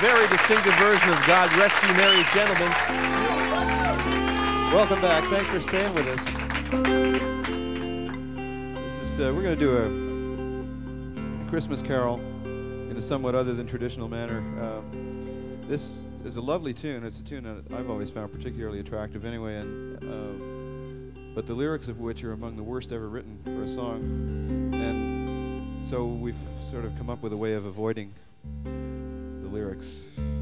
very distinctive version of God Rest Ye Merry Gentlemen. Welcome back. Thanks for staying with us. We're going to do a Christmas carol in a somewhat other than traditional manner. This is a lovely tune. It's a tune that I've always found particularly attractive anyway, but the lyrics of which are among the worst ever written for a song. And so we've sort of come up with a way of avoiding the lyrics.